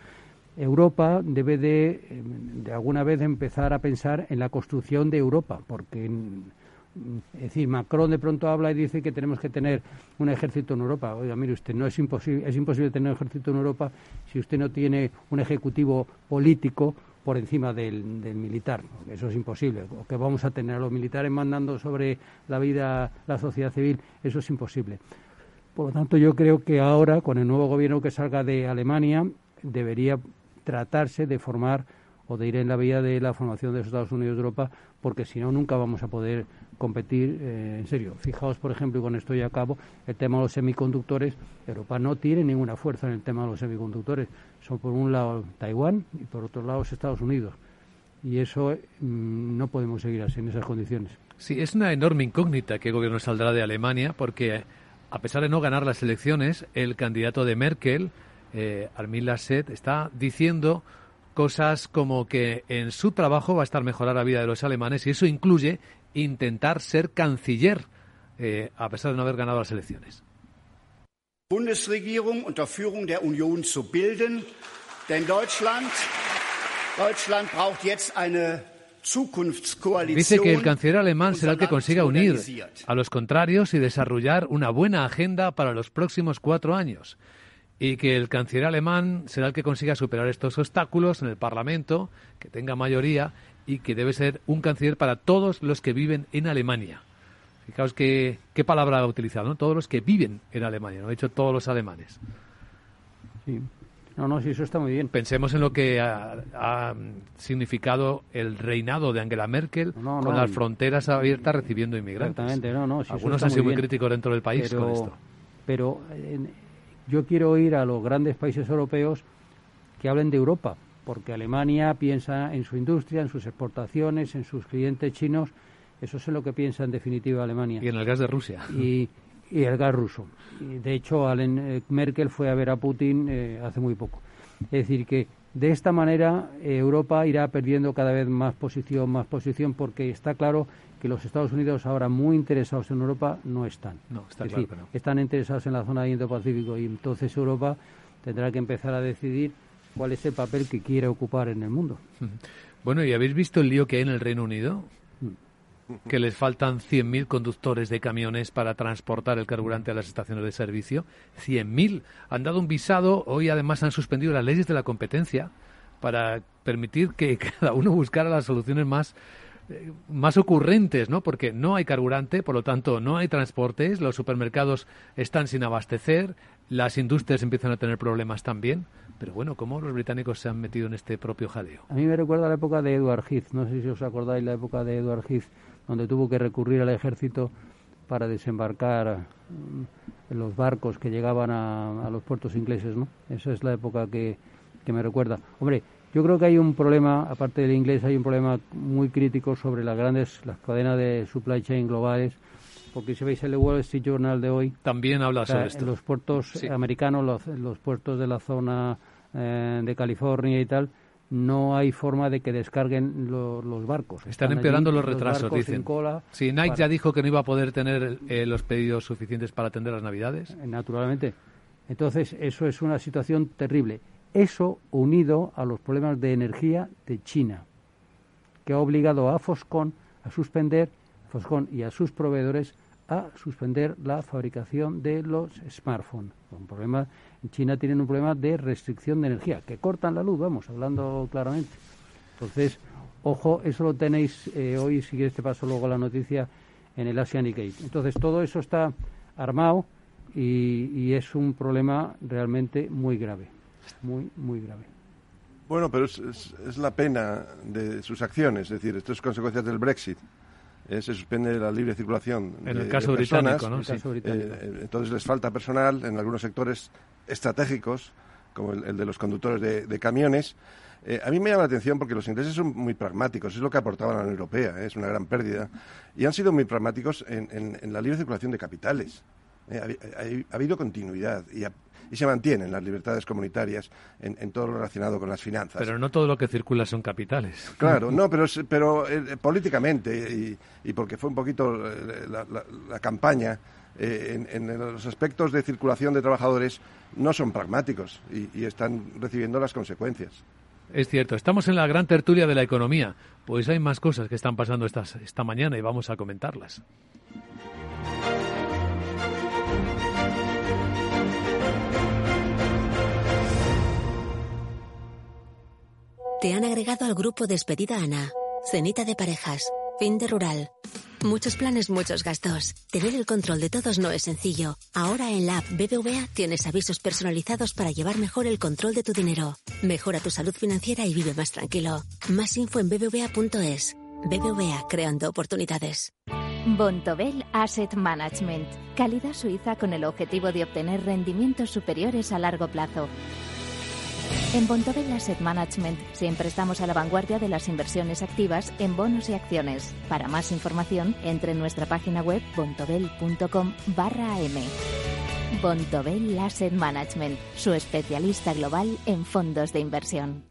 Europa debe de, de alguna vez empezar a pensar en la construcción de Europa, porque, es decir, Macron de pronto habla y dice que tenemos que tener un ejército en Europa. Oiga, mire usted, no es imposible, es imposible tener un ejército en Europa si usted no tiene un ejecutivo político por encima del, del militar. Eso es imposible. O que vamos a tener a los militares mandando sobre la vida, la sociedad civil, eso es imposible. Por lo tanto, yo creo que ahora, con el nuevo gobierno que salga de Alemania, debería tratarse de formar o de ir en la vía de la formación de los Estados Unidos de Europa, porque si no, nunca vamos a poder competir eh, en serio. Fijaos, por ejemplo, y con esto ya acabo, el tema de los semiconductores. Europa no tiene ninguna fuerza en el tema de los semiconductores. Son, por un lado, Taiwán y, por otro lado, los Estados Unidos. Y eso mmm, no podemos seguir así, en esas condiciones. Sí, es una enorme incógnita qué gobierno saldrá de Alemania, porque a pesar de no ganar las elecciones, el candidato de Merkel, eh, Armin Laschet, está diciendo cosas como que en su trabajo va a estar mejorar la vida de los alemanes, y eso incluye intentar ser canciller, eh, a pesar de no haber ganado las elecciones. Bundesregierung unter Führung der Union zu bilden, denn Deutschland, Deutschland braucht jetzt eine Dice que el canciller alemán será el que consiga unir a los contrarios y desarrollar una buena agenda para los próximos cuatro años. Y que el canciller alemán será el que consiga superar estos obstáculos en el Parlamento, que tenga mayoría y que debe ser un canciller para todos los que viven en Alemania. Fijaos qué, qué palabra ha utilizado, ¿no? Todos los que viven en Alemania, no ha dicho todos los alemanes. Sí. No, no, sí, eso está muy bien. Pensemos en lo que ha, ha significado el reinado de Angela Merkel, no, no, con las fronteras abiertas recibiendo inmigrantes. Exactamente, no, no. Sí, algunos han sido muy, muy críticos dentro del país pero, con esto. Pero eh, yo quiero ir a los grandes países europeos que hablen de Europa, porque Alemania piensa en su industria, en sus exportaciones, en sus clientes chinos. Eso es en lo que piensa en definitiva Alemania. Y en el gas de Rusia. Y, y el gas ruso. Y de hecho, Alan, Merkel fue a ver a Putin eh, hace muy poco. Es decir, que de esta manera eh, Europa irá perdiendo cada vez más posición, más posición, porque está claro que los Estados Unidos, ahora muy interesados en Europa, no están. No, está es claro decir, que no. Están interesados en la zona de Indo-Pacífico, y entonces Europa tendrá que empezar a decidir cuál es el papel que quiere ocupar en el mundo. Bueno, ¿y habéis visto el lío que hay en el Reino Unido? Que les faltan cien mil conductores de camiones para transportar el carburante a las estaciones de servicio. cien mil. Han dado un visado. Hoy, además, han suspendido las leyes de la competencia para permitir que cada uno buscara las soluciones más eh, más ocurrentes, ¿no? Porque no hay carburante, por lo tanto no hay transportes, los supermercados están sin abastecer, las industrias empiezan a tener problemas también. Pero bueno, ¿cómo los británicos se han metido en este propio jaleo? A mí me recuerda la época de Edward Heath, no sé si os acordáis la época de Edward Heath, donde tuvo que recurrir al ejército para desembarcar en los barcos que llegaban a, a los puertos ingleses, ¿no? Esa es la época que, que me recuerda. Hombre, yo creo que hay un problema, aparte del inglés, hay un problema muy crítico sobre las grandes, las cadenas de supply chain globales, porque si veis el Wall Street Journal de hoy... También habla o sea, sobre esto. En los puertos sí. americanos, los, los puertos de la zona eh, de California y tal, no hay forma de que descarguen lo, los barcos. Están, Están empeorando allí, los retrasos, los dicen. Cola sí, Nike para... ya dijo que no iba a poder tener eh, los pedidos suficientes para atender las Navidades. Naturalmente. Entonces, eso es una situación terrible. Eso unido a los problemas de energía de China, que ha obligado a Foxconn a suspender, Foxconn y a sus proveedores, a suspender la fabricación de los smartphones. Un problema, en China tienen un problema de restricción de energía, que cortan la luz, vamos, hablando claramente. Entonces, ojo, eso lo tenéis eh, hoy, si quieres te paso luego la noticia, en el Asian Gate. Entonces, todo eso está armado y, y es un problema realmente muy grave, muy, muy grave. Bueno, pero es, es, es la pena de sus acciones, es decir, esto es consecuencia del Brexit. Eh, se suspende la libre circulación en de, el caso de personas, británico, ¿no? Sí. Caso británico. Eh, entonces les falta personal en algunos sectores estratégicos, como el, el de los conductores de, de camiones. Eh, a mí me llama la atención porque los ingleses son muy pragmáticos, es lo que aportaban a la Unión Europea, eh, es una gran pérdida, y han sido muy pragmáticos en, en, en la libre circulación de capitales. Eh, ha, ha, ha habido continuidad y, ha, y se mantienen las libertades comunitarias en, en todo lo relacionado con las finanzas. Pero no todo lo que circula son capitales. Claro, no, pero, pero eh, políticamente y, y porque fue un poquito eh, la, la, la campaña eh, en, en los aspectos de circulación de trabajadores no son pragmáticos y, y están recibiendo las consecuencias. Es cierto, estamos en la gran tertulia de la economía, pues hay más cosas que están pasando esta, esta mañana y vamos a comentarlas. Te han agregado al grupo Despedida Ana, cenita de parejas, fin de rural. Muchos planes, muchos gastos. Tener el control de todos no es sencillo. Ahora en la app B B V A tienes avisos personalizados para llevar mejor el control de tu dinero. Mejora tu salud financiera y vive más tranquilo. Más info en b b v a punto es. B B V A, creando oportunidades. Bontobel Asset Management. Calidad suiza con el objetivo de obtener rendimientos superiores a largo plazo. En Bontobel Asset Management siempre estamos a la vanguardia de las inversiones activas en bonos y acciones. Para más información, entre en nuestra página web bontobel punto com barra am. Bontobel Asset Management, su especialista global en fondos de inversión.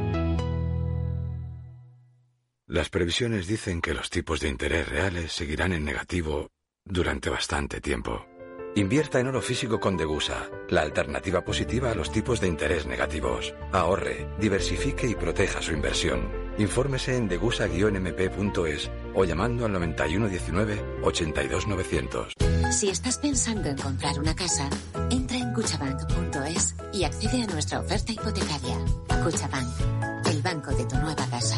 Las previsiones dicen que los tipos de interés reales seguirán en negativo durante bastante tiempo. Invierta en oro físico con Degusa, la alternativa positiva a los tipos de interés negativos. Ahorre, diversifique y proteja su inversión. Infórmese en degusa guion m p punto es o llamando al noventa y uno diecinueve ochenta y dos novecientos. Si estás pensando en comprar una casa, entra en cuchabank punto es y accede a nuestra oferta hipotecaria. Cuchabank, el banco de tu nueva casa.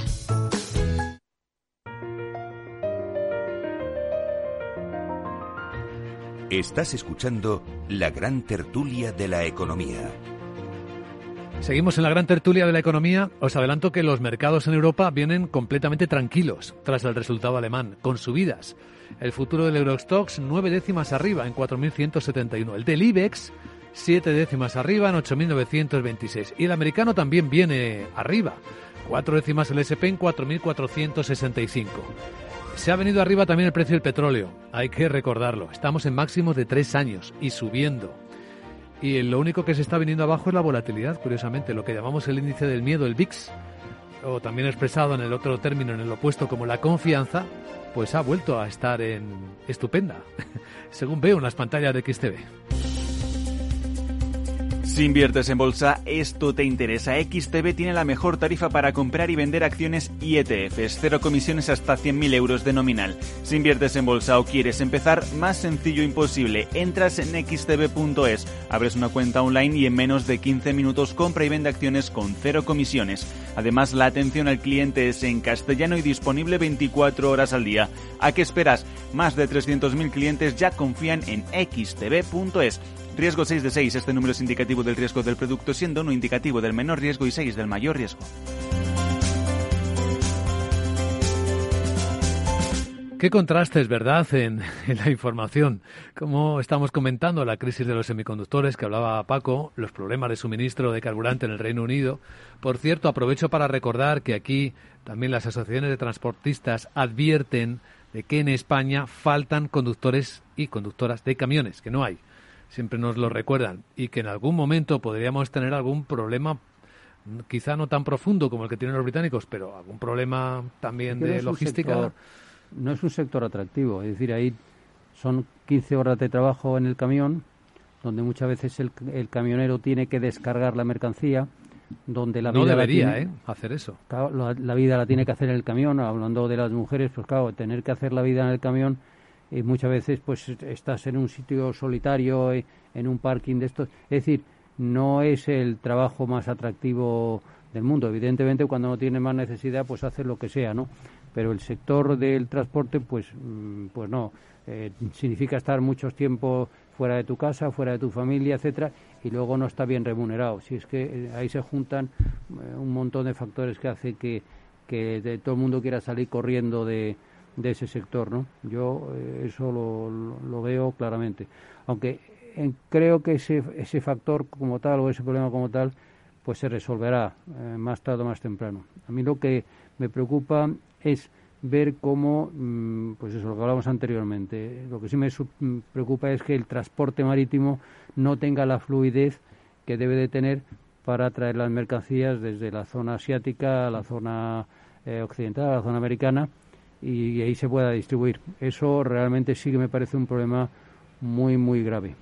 Estás escuchando la gran tertulia de la economía. Seguimos en la gran tertulia de la economía. Os adelanto que los mercados en Europa vienen completamente tranquilos tras el resultado alemán, con subidas. El futuro del Eurostoxx nueve décimas arriba en cuatro mil ciento setenta y uno. El del IBEX siete décimas arriba en ocho mil novecientos veintiséis. Y el americano también viene arriba. Cuatro décimas el ese and pe en cuatro mil cuatrocientos sesenta y cinco. Se ha venido arriba también el precio del petróleo, hay que recordarlo. Estamos en máximos de tres años y subiendo. Y lo único que se está viniendo abajo es la volatilidad, curiosamente, lo que llamamos el índice del miedo, el V I X, o también expresado en el otro término, en el opuesto, como la confianza, pues ha vuelto a estar en estupenda, según veo en las pantallas de X T V. Si inviertes en bolsa, esto te interesa. X T B tiene la mejor tarifa para comprar y vender acciones y E T Fs. Cero comisiones hasta cien mil euros de nominal. Si inviertes en bolsa o quieres empezar, más sencillo imposible. Entras en equis te be punto es, abres una cuenta online y en menos de quince minutos compra y vende acciones con cero comisiones. Además, la atención al cliente es en castellano y disponible veinticuatro horas al día. ¿A qué esperas? Más de trescientos mil clientes ya confían en equis te be punto es. Riesgo seis de seis. Este número es indicativo del riesgo del producto, siendo uno indicativo del menor riesgo y seis del mayor riesgo. Qué contrastes, ¿verdad?, en, en la información. Como estamos comentando, la crisis de los semiconductores que hablaba Paco, los problemas de suministro de carburante en el Reino Unido. Por cierto, aprovecho para recordar que aquí también las asociaciones de transportistas advierten de que en España faltan conductores y conductoras de camiones, que no hay. Siempre nos lo recuerdan, y que en algún momento podríamos tener algún problema, quizá no tan profundo como el que tienen los británicos, pero algún problema también de es logística. Sector, no es un sector atractivo, es decir, ahí son quince horas de trabajo en el camión, donde muchas veces el, el camionero tiene que descargar la mercancía, donde la no vida debería la tiene, ¿eh? hacer eso. Claro, la, la vida la tiene que hacer en el camión. Hablando de las mujeres, pues claro, tener que hacer la vida en el camión, y muchas veces pues estás en un sitio solitario, en un parking de estos. Es decir, no es el trabajo más atractivo del mundo. Evidentemente, cuando no tiene más necesidad, pues hace lo que sea, ¿no? Pero el sector del transporte, pues, pues no. Eh, significa estar mucho tiempo fuera de tu casa, fuera de tu familia, etcétera, y luego no está bien remunerado. Si es que eh, ahí se juntan eh, un montón de factores que hace que, que de, todo el mundo quiera salir corriendo de de ese sector, ¿no? Yo eh, eso lo, lo, lo veo claramente. Aunque eh, creo que ese ese factor como tal, o ese problema como tal, pues se resolverá eh, más tarde o más temprano. A mí lo que me preocupa es ver cómo, mmm, pues eso, lo que hablamos anteriormente. Lo que sí me sub- preocupa es que el transporte marítimo no tenga la fluidez que debe de tener para traer las mercancías desde la zona asiática a la zona eh, occidental, a la zona americana, y ahí se pueda distribuir. Eso realmente sí que me parece un problema muy, muy grave.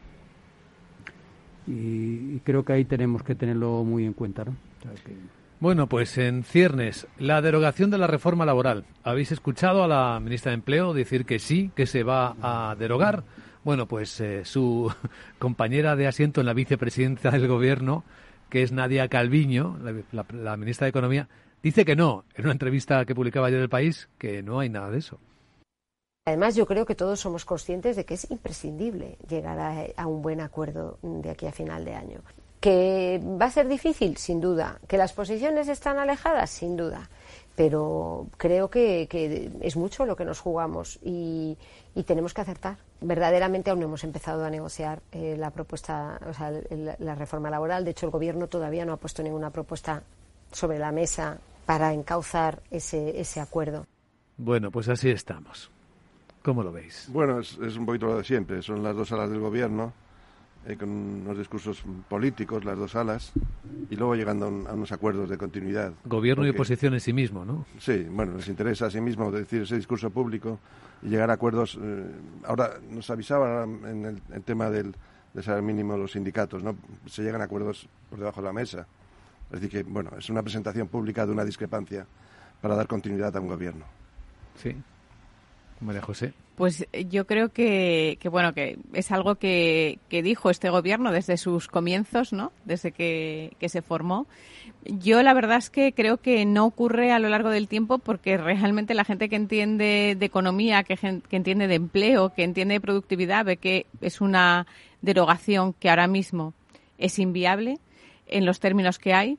Y, y creo que ahí tenemos que tenerlo muy en cuenta, ¿no? O sea que... Bueno, pues en ciernes, la derogación de la reforma laboral. ¿Habéis escuchado a la ministra de Empleo decir que sí, que se va a derogar? Bueno, pues eh, su compañera de asiento en la vicepresidenta del Gobierno, que es Nadia Calviño, la, la, la ministra de Economía, dice que no, en una entrevista que publicaba ayer El País, que no hay nada de eso. Además, yo creo que todos somos conscientes de que es imprescindible llegar a, a un buen acuerdo de aquí a final de año. ¿Que va a ser difícil? Sin duda. ¿Que las posiciones están alejadas? Sin duda. Pero creo que, que es mucho lo que nos jugamos y, y tenemos que acertar. Verdaderamente aún no hemos empezado a negociar eh, la propuesta, o sea, la, la reforma laboral. De hecho, el Gobierno todavía no ha puesto ninguna propuesta sobre la mesa para encauzar ese, ese acuerdo. Bueno, pues así estamos. ¿Cómo lo veis? Bueno, es, es un poquito lo de siempre. Son las dos alas del Gobierno, eh, con unos discursos políticos, las dos alas, y luego llegando a, un, a unos acuerdos de continuidad. Gobierno Porque, y oposición en sí mismo, ¿no? Sí, bueno, les interesa a sí mismo decir ese discurso público y llegar a acuerdos. Eh, ahora nos avisaban en el, el tema del, del salario mínimo de los sindicatos, ¿no? Se llegan a acuerdos por debajo de la mesa. Es decir, que, bueno, es una presentación pública de una discrepancia para dar continuidad a un gobierno. Sí. María José. Pues yo creo que, que bueno, que es algo que, que dijo este gobierno desde sus comienzos, ¿no? Desde que, que se formó. Yo la verdad es que creo que no ocurre a lo largo del tiempo porque realmente la gente que entiende de economía, que, que entiende de empleo, que entiende de productividad, ve que es una derogación que ahora mismo es inviable en los términos que hay.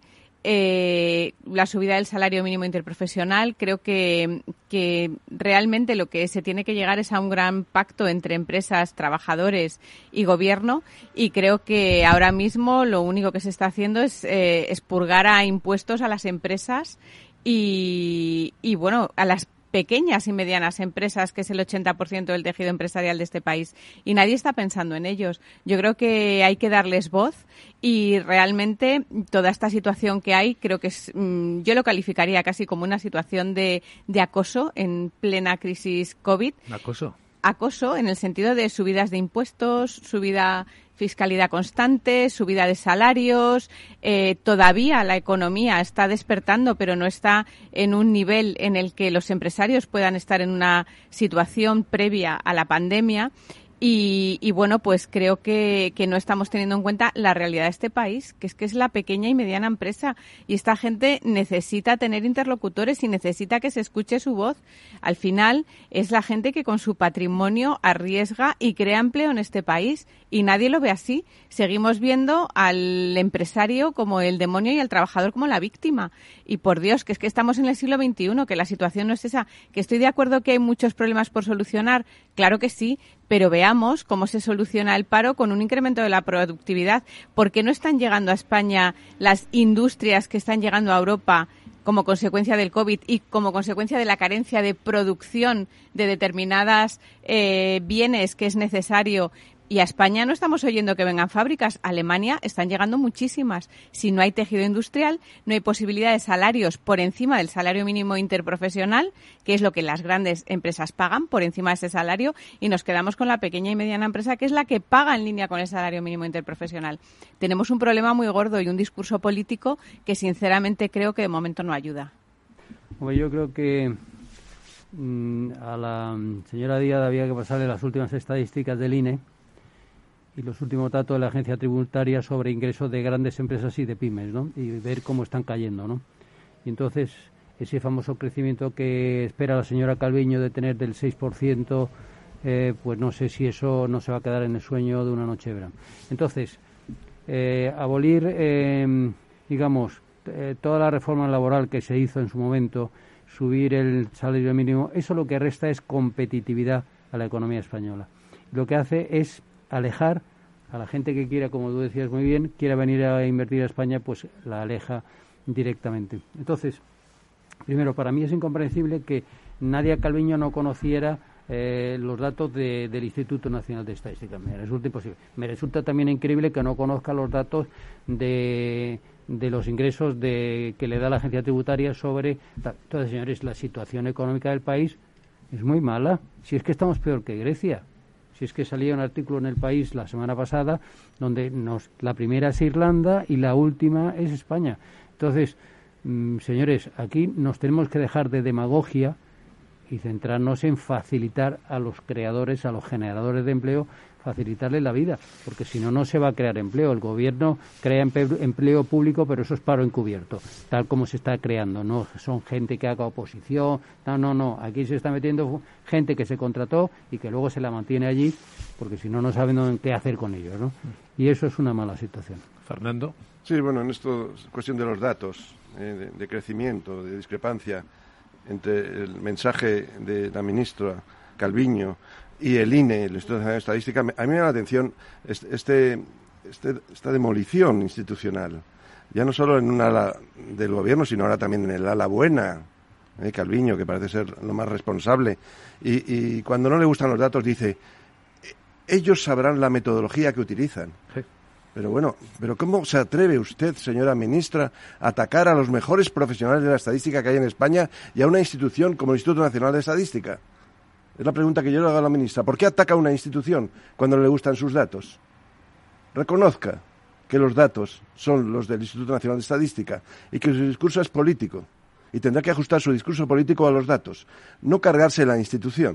Eh, la subida del salario mínimo interprofesional, creo que, que realmente lo que se tiene que llegar es a un gran pacto entre empresas, trabajadores y gobierno, y creo que ahora mismo lo único que se está haciendo es eh, expurgar a impuestos a las empresas y, y bueno, a las pequeñas y medianas empresas, que es el ochenta por ciento del tejido empresarial de este país, y nadie está pensando en ellos. Yo creo que hay que darles voz y realmente toda esta situación que hay, creo que es, mmm, yo lo calificaría casi como una situación de, de acoso en plena crisis COVID. ¿Acoso? Acoso en el sentido de subidas de impuestos, subida fiscalidad constante, subida de salarios, eh, todavía la economía está despertando, pero no está en un nivel en el que los empresarios puedan estar en una situación previa a la pandemia. Y, y bueno, pues creo que, que no estamos teniendo en cuenta la realidad de este país, que es que es la pequeña y mediana empresa. Y esta gente necesita tener interlocutores y necesita que se escuche su voz. Al final es la gente que con su patrimonio arriesga y crea empleo en este país. Y nadie lo ve así. Seguimos viendo al empresario como el demonio y al trabajador como la víctima. Y por Dios, que es que estamos en el siglo veintiuno, que la situación no es esa. Que estoy de acuerdo que hay muchos problemas por solucionar. Claro que sí. Pero veamos cómo se soluciona el paro con un incremento de la productividad. ¿Por qué no están llegando a España las industrias que están llegando a Europa como consecuencia del COVID y como consecuencia de la carencia de producción de determinadas eh, bienes que es necesario? Y a España no estamos oyendo que vengan fábricas. A Alemania están llegando muchísimas. Si no hay tejido industrial, no hay posibilidad de salarios por encima del salario mínimo interprofesional, que es lo que las grandes empresas pagan por encima de ese salario, y nos quedamos con la pequeña y mediana empresa, que es la que paga en línea con el salario mínimo interprofesional. Tenemos un problema muy gordo y un discurso político que sinceramente creo que de momento no ayuda. Bueno, yo creo que mmm, a la señora Díaz había que pasarle las últimas estadísticas del I N E y los últimos datos de la agencia tributaria sobre ingresos de grandes empresas y de pymes, ¿no? Y ver cómo están cayendo, ¿no? Y entonces ese famoso crecimiento que espera la señora Calviño de tener del seis por ciento, eh, pues no sé si eso no se va a quedar en el sueño de una noche de verano. Entonces, eh, abolir, eh, digamos, eh, toda la reforma laboral que se hizo en su momento, subir el salario mínimo, eso lo que resta es competitividad a la economía española. Lo que hace es alejar a la gente que quiera, como tú decías muy bien, quiera venir a invertir a España, pues la aleja directamente. Entonces, primero, para mí es incomprensible que Nadia Calviño no conociera eh, los datos de, del Instituto Nacional de Estadística. Me resulta imposible. Me resulta también increíble que no conozca los datos de, de los ingresos de, que le da la agencia tributaria sobre... Entonces, señores, la situación económica del país es muy mala. Si es que estamos peor que Grecia. Si es que salía un artículo en El País la semana pasada donde nos, la primera es Irlanda y la última es España. Entonces, mmm, señores, aquí nos tenemos que dejar de demagogia y centrarnos en facilitar a los creadores, a los generadores de empleo, facilitarles la vida, porque si no, no se va a crear empleo. El gobierno crea empleo público, pero eso es paro encubierto, tal como se está creando. No son gente que haga oposición, no, no, no. Aquí se está metiendo gente que se contrató y que luego se la mantiene allí, porque si no, no saben qué hacer con ellos, ¿no? Y eso es una mala situación. Fernando. Sí, bueno, en esto es cuestión de los datos, eh, de, de crecimiento, de discrepancia entre el mensaje de la ministra Calviño y el I N E, el Instituto Nacional de Estadística. A mí me llama la atención este, este, esta demolición institucional, ya no solo en un ala del gobierno, sino ahora también en el ala buena, ¿eh? Calviño, que parece ser lo más responsable, y, y cuando no le gustan los datos dice, ellos sabrán la metodología que utilizan. Sí. Pero bueno, pero ¿cómo se atreve usted, señora ministra, a atacar a los mejores profesionales de la estadística que hay en España y a una institución como el Instituto Nacional de Estadística? Es la pregunta que yo le hago a la ministra. ¿Por qué ataca a una institución cuando no le gustan sus datos? Reconozca que los datos son los del Instituto Nacional de Estadística y que su discurso es político y tendrá que ajustar su discurso político a los datos, no cargarse la institución.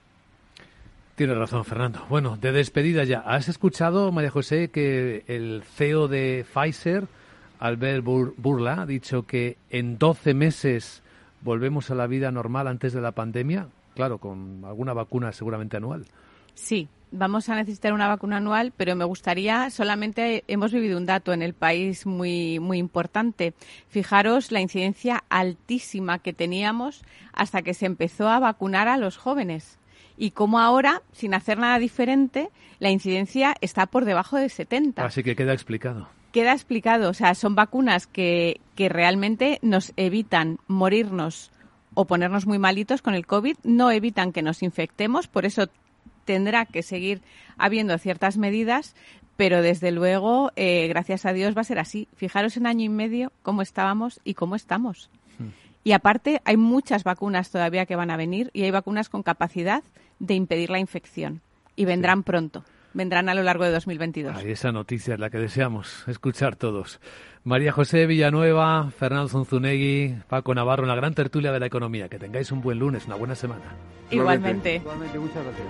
Tiene razón, Fernando. Bueno, de despedida ya. ¿Has escuchado, María José, que el C E O de Pfizer, Albert Bourla, ha dicho que en doce meses volvemos a la vida normal antes de la pandemia? Claro, con alguna vacuna seguramente anual. Sí, vamos a necesitar una vacuna anual, pero me gustaría, solamente hemos vivido un dato en el país muy, muy importante. Fijaros la incidencia altísima que teníamos hasta que se empezó a vacunar a los jóvenes. Y como ahora, sin hacer nada diferente, la incidencia está por debajo de setenta. Así que queda explicado. Queda explicado. O sea, son vacunas que, que realmente nos evitan morirnos o ponernos muy malitos con el COVID, no evitan que nos infectemos, por eso tendrá que seguir habiendo ciertas medidas, pero desde luego, eh, gracias a Dios, va a ser así. Fijaros en año y medio cómo estábamos y cómo estamos. Hmm. Y aparte, hay muchas vacunas todavía que van a venir y hay vacunas con capacidad de impedir la infección y vendrán sí. pronto. vendrán a lo largo de dos mil veintidós. Ay, esa noticia es la que deseamos escuchar todos. María José Villanueva, Fernando Zunzunegui, Paco Navarro, en la gran tertulia de la economía. Que tengáis un buen lunes, una buena semana. Igualmente. Igualmente, muchas gracias.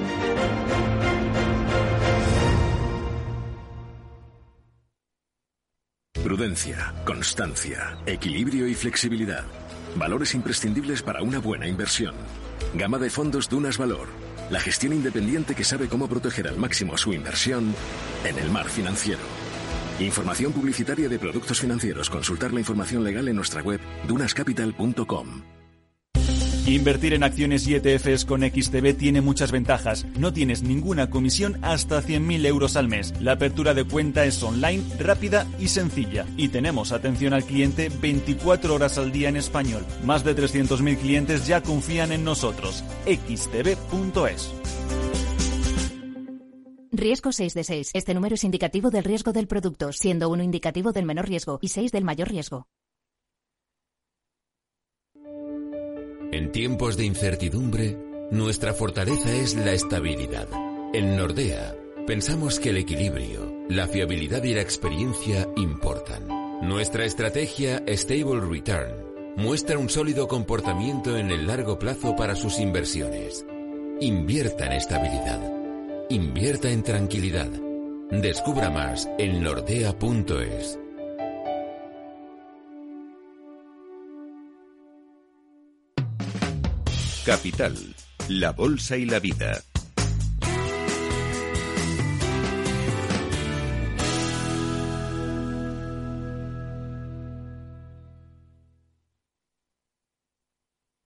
Prudencia, constancia, equilibrio y flexibilidad. Valores imprescindibles para una buena inversión. Gama de fondos Dunas Valor. La gestión independiente que sabe cómo proteger al máximo su inversión en el mar financiero. Información publicitaria de productos financieros. Consultar la información legal en nuestra web dunas capital punto com. Invertir en acciones y E T Fs con X T B tiene muchas ventajas. No tienes ninguna comisión hasta cien mil euros al mes. La apertura de cuenta es online, rápida y sencilla. Y tenemos atención al cliente veinticuatro horas al día en español. Más de trescientos mil clientes ya confían en nosotros. equis te be punto es. Riesgo seis de seis. Este número es indicativo del riesgo del producto, siendo uno indicativo del menor riesgo y seis del mayor riesgo. En tiempos de incertidumbre, nuestra fortaleza es la estabilidad. En Nordea, pensamos que el equilibrio, la fiabilidad y la experiencia importan. Nuestra estrategia Stable Return muestra un sólido comportamiento en el largo plazo para sus inversiones. Invierta en estabilidad. Invierta en tranquilidad. Descubra más en nordea punto es. Capital, la bolsa y la vida.